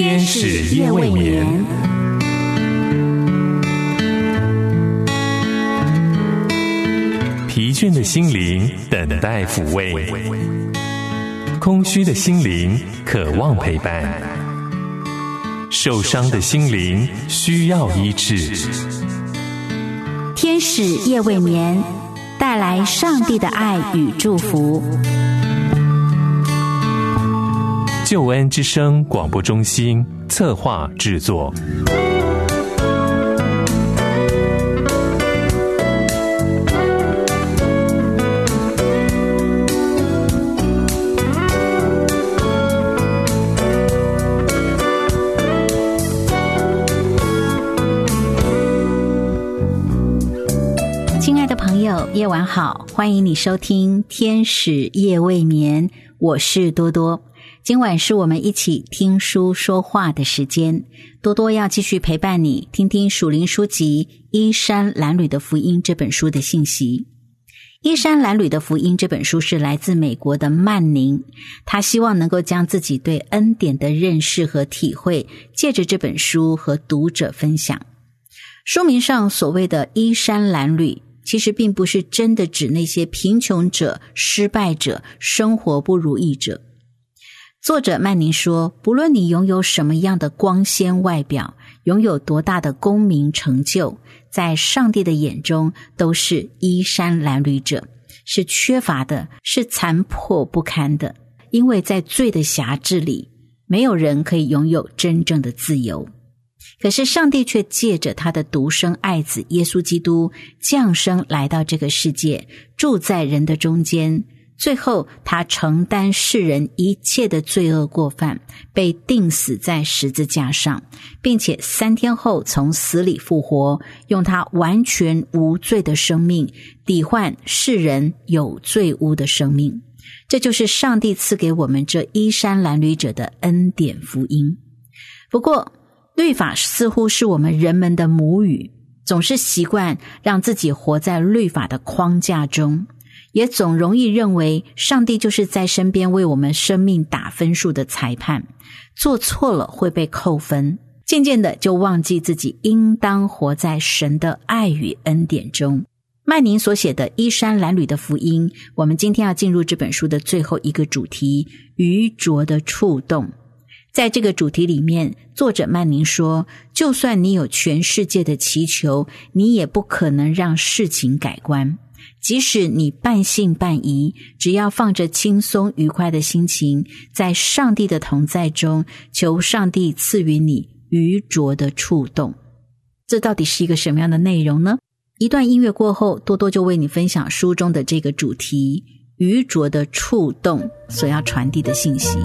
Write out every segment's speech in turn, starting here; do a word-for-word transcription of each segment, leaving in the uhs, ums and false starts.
天使夜未眠，疲倦的心灵等待抚慰，空虚的心灵渴望陪伴，受伤的心灵需要医治。 天使夜未眠，带来上帝的爱与祝福。 救恩之声广播中心策划制作。 亲爱的朋友，夜晚好，欢迎你收听天使夜未眠，我是多多。今晚是我们一起听书说话的时间，多多要继续陪伴你，听听属灵书籍《衣衫褴褛的福音》这本书的信息。《衣衫褴褛的福音》这本书是来自美国的曼宁，他希望能够将自己对恩典的认识和体会，借着这本书和读者分享。书名上所谓的衣衫褴褛，其实并不是真的指那些贫穷者、失败者、生活不如意者。作者曼宁说，不论你拥有什么样的光鲜外表，拥有多大的功名成就，在上帝的眼中都是衣衫褴褛者，是缺乏的，是残破不堪的。因为在罪的辖制里，没有人可以拥有真正的自由。可是上帝却借着他的独生爱子耶稣基督降生来到这个世界，住在人的中间，最后他承担世人一切的罪恶过犯，被钉死在十字架上，并且三天后从死里复活，用他完全无罪的生命抵换世人有罪污的生命。这就是上帝赐给我们这衣衫褴褛者的恩典福音。不过律法似乎是我们人们的母语，总是习惯让自己活在律法的框架中，也总容易认为上帝就是在身边为我们生命打分数的裁判，做错了会被扣分，渐渐的就忘记自己应当活在神的爱与恩典中。曼宁所写的衣衫褴褛的福音，我们今天要进入这本书的最后一个主题，愚拙的触动。在这个主题里面，作者曼宁说，就算你有全世界的祈求，你也不可能让事情改观。即使你半信半疑，只要放着轻松愉快的心情，在上帝的同在中，求上帝赐予你愚拙的触动。这到底是一个什么样的内容呢？一段音乐过后，多多就为你分享书中的这个主题，愚拙的触动所要传递的信息。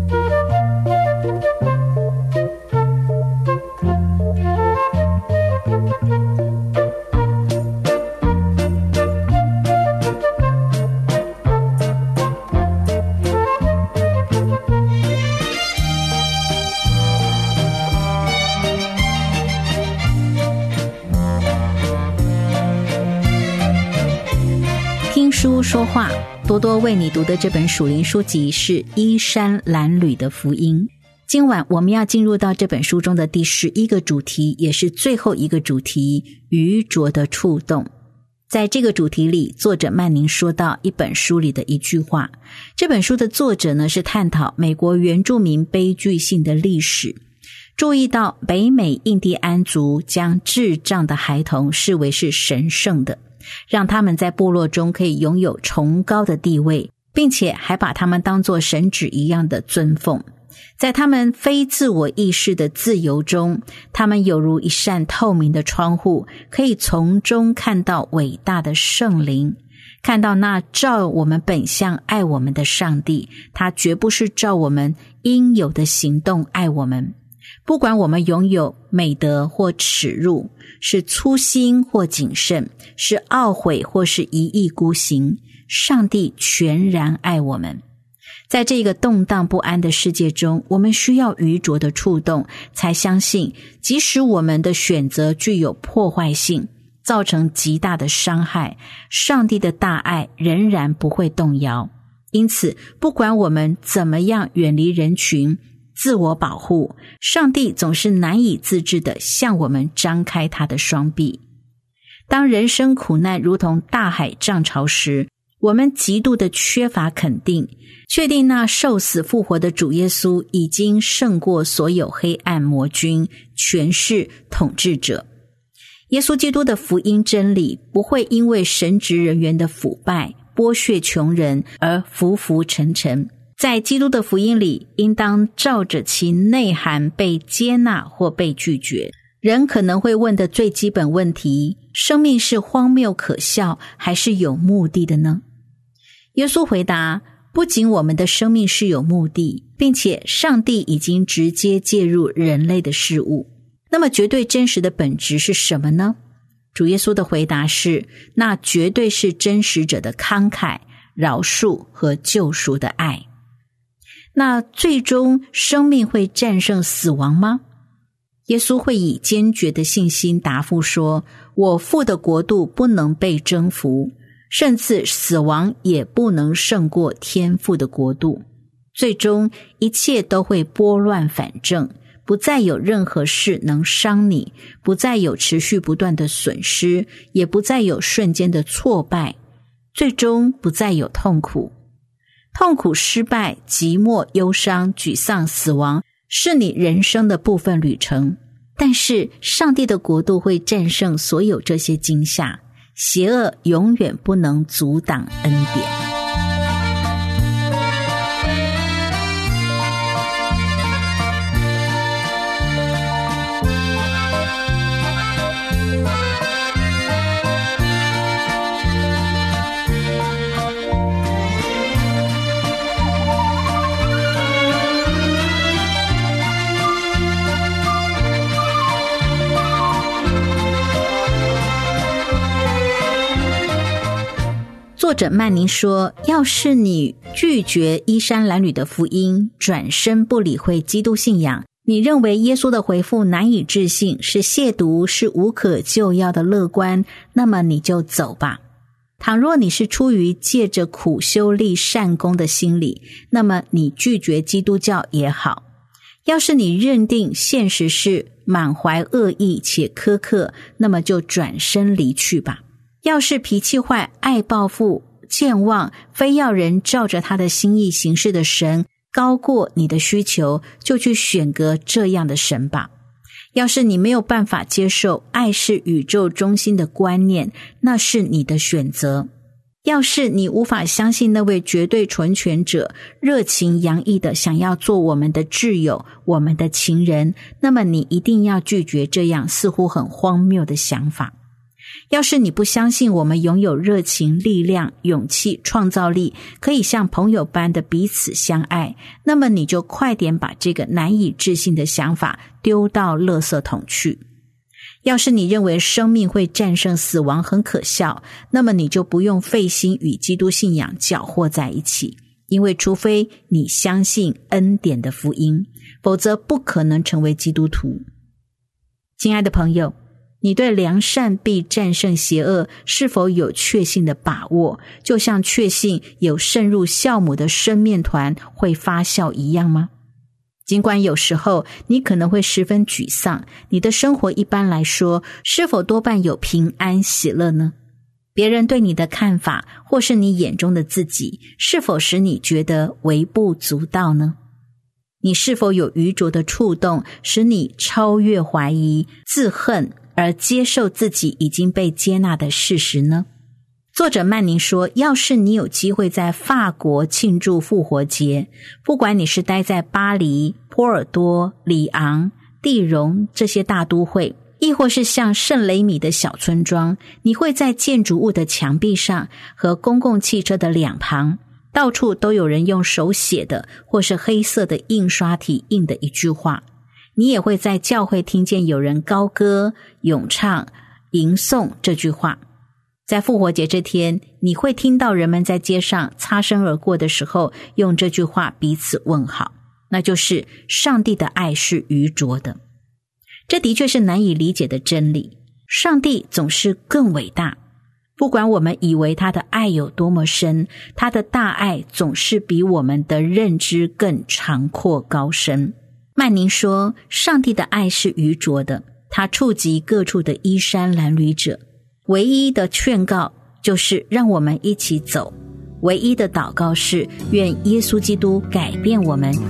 书说话，多多为你读的这本属灵书籍是《衣衫褴褛的福音》。今晚我们要进入到这本书中的第十一个主题，也是最后一个主题，愚拙的触动。在这个主题里，作者曼宁说到一本书里的一句话，这本书的作者呢是探讨美国原住民悲剧性的历史，注意到北美印第安族将智障的孩童视为是神圣的，让他们在部落中可以拥有崇高的地位，并且还把他们当作神旨一样的尊奉。在他们非自我意识的自由中，他们有如一扇透明的窗户，可以从中看到伟大的圣灵，看到那照我们本相爱我们的上帝，他绝不是照我们应有的行动爱我们。不管我们拥有美德或耻辱，是粗心或谨慎，是懊悔或是一意孤行，上帝全然爱我们。在这个动荡不安的世界中，我们需要愚拙的触动，才相信即使我们的选择具有破坏性，造成极大的伤害，上帝的大爱仍然不会动摇。因此，不管我们怎么样远离人群， 自我保护，上帝总是难以自制地向我们张开他的双臂。当人生苦难如同大海涨潮时，我们极度的缺乏肯定，确定那受死复活的主耶稣已经胜过所有黑暗魔君、权势、统治者。耶稣基督的福音真理不会因为神职人员的腐败、剥削穷人而浮浮沉沉。在基督的福音里，应当照着其内涵被接纳或被拒绝。人可能会问的最基本问题：生命是荒谬可笑，还是有目的的呢？耶稣回答，不仅我们的生命是有目的，并且上帝已经直接介入人类的事物。那么绝对真实的本质是什么呢？主耶稣的回答是，那绝对是真实者的慷慨、饶恕和救赎的爱。那最终生命会战胜死亡吗？耶稣会以坚决的信心答复说，我父的国度不能被征服，甚至死亡也不能胜过天父的国度。最终一切都会拨乱反正，不再有任何事能伤你，不再有持续不断的损失，也不再有瞬间的挫败，最终不再有痛苦。痛苦、失败、寂寞、忧伤、沮丧、死亡是你人生的部分旅程，但是上帝的国度会战胜所有这些惊吓，邪恶永远不能阻挡恩典。作者曼宁说，要是你拒绝衣衫褴褛的福音，转身不理会基督信仰，你认为耶稣的回复难以置信，是亵渎，是无可救药的乐观，那么你就走吧。倘若你是出于借着苦修立善功的心理，那么你拒绝基督教也好。要是你认定现实是满怀恶意且苛刻，那么就转身离去吧。要是脾气坏、爱报复、健忘，非要人照着他的心意行事的神高过你的需求，就去选择这样的神吧。要是你没有办法接受爱是宇宙中心的观念，那是你的选择。要是你无法相信那位绝对纯全者热情洋溢的想要做我们的挚友、我们的情人，那么你一定要拒绝这样似乎很荒谬的想法。要是你不相信我们拥有热情、力量、勇气、创造力，可以像朋友般的彼此相爱，那么你就快点把这个难以置信的想法丢到垃圾桶去。要是你认为生命会战胜死亡很可笑，那么你就不用费心与基督信仰搅和在一起，因为除非你相信恩典的福音，否则不可能成为基督徒。亲爱的朋友，你对良善必战胜邪恶是否有确信的把握，就像确信有渗入酵母的生面团会发酵一样吗？尽管有时候你可能会十分沮丧，你的生活一般来说是否多半有平安喜乐呢？别人对你的看法，或是你眼中的自己，是否使你觉得微不足道呢？你是否有愚拙的触动，使你超越怀疑、自恨，而接受自己已经被接纳的事实呢？作者曼宁说，要是你有机会在法国庆祝复活节，不管你是待在巴黎、波尔多、里昂、蒂荣这些大都会，亦或是像圣雷米的小村庄，你会在建筑物的墙壁上和公共汽车的两旁，到处都有人用手写的或是黑色的印刷体印的一句话。你也会在教会听见有人高歌、咏唱、吟诵这句话。在复活节这天，你会听到人们在街上擦身而过的时候，用这句话彼此问好，那就是上帝的爱是愚拙的。这的确是难以理解的真理。上帝总是更伟大，不管我们以为他的爱有多么深，他的大爱总是比我们的认知更长阔高深。 曼宁说，上帝的爱是愚拙的，他触及各处的衣衫褴褛者。唯一的劝告就是让我们一起走，唯一的祷告是愿耶稣基督改变我们。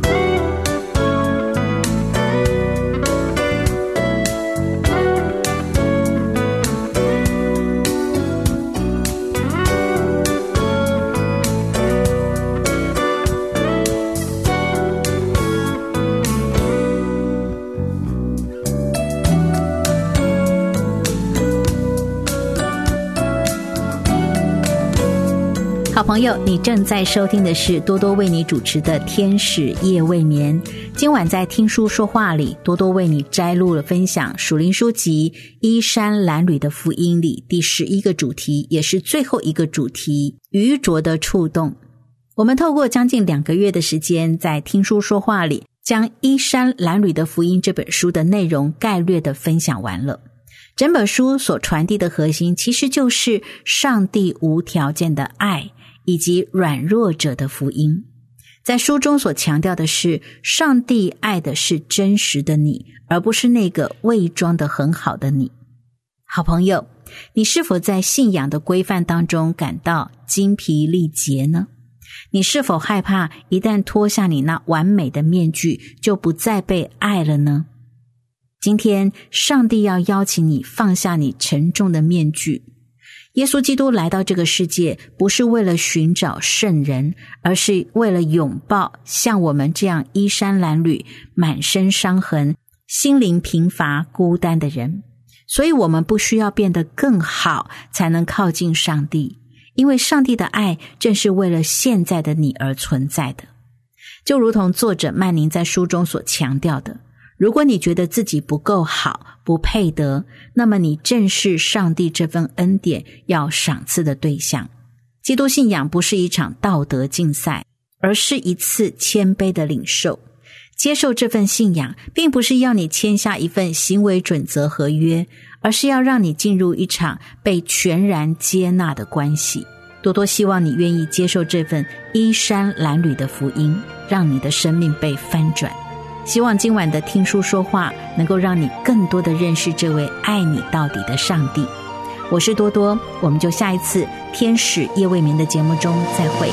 好朋友，你正在收听的是多多为你主持的天使夜未眠。今晚在听书说话里，多多为你摘录了分享属灵书籍衣衫褴褛的福音里第十一个主题，也是最后一个主题，愚拙的触动。我们透过将近两个月的时间，在听书说话里将衣衫褴褛的福音这本书的内容概略的分享完了。整本书所传递的核心其实就是上帝无条件的爱以及软弱者的福音。在书中所强调的是，上帝爱的是真实的你，而不是那个伪装的很好的你。好朋友，你是否在信仰的规范当中感到精疲力竭呢？你是否害怕一旦脱下你那完美的面具，就不再被爱了呢？今天上帝要邀请你放下你沉重的面具。耶稣基督来到这个世界，不是为了寻找圣人，而是为了拥抱像我们这样衣衫褴褛、满身伤痕、心灵贫乏、孤单的人。所以我们不需要变得更好才能靠近上帝，因为上帝的爱正是为了现在的你而存在的。就如同作者曼宁在书中所强调的，如果你觉得自己不够好，不配得，那么你正是上帝这份恩典要赏赐的对象。基督信仰不是一场道德竞赛，而是一次谦卑的领受。接受这份信仰，并不是要你签下一份行为准则合约，而是要让你进入一场被全然接纳的关系。多多希望你愿意接受这份衣衫褴褛的福音，让你的生命被翻转。希望今晚的听书说话能够让你更多的认识这位爱你到底的上帝。我是多多，我们就下一次天使夜未眠的节目中再会。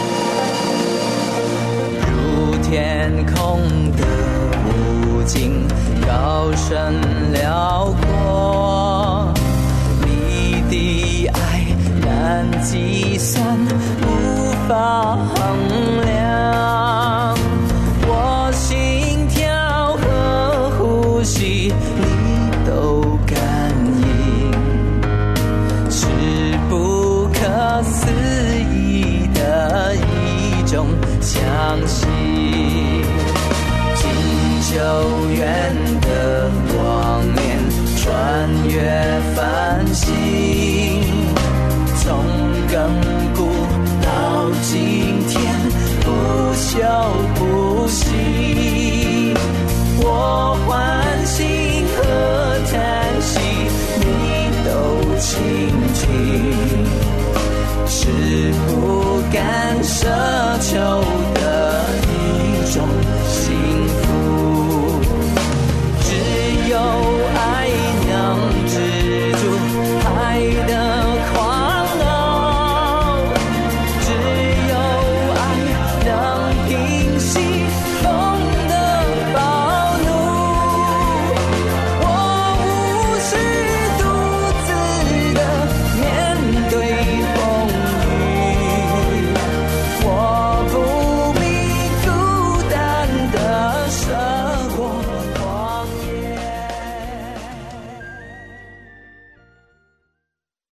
如天空的无尽，高深辽阔，你的爱难计算，无法衡量。我心跳和呼吸你都感应，是不可思议的一种相信。近久远的光年，穿越繁星，从亘古到今天，不休不息。我欢欣和叹息，你都倾听，是不敢奢求的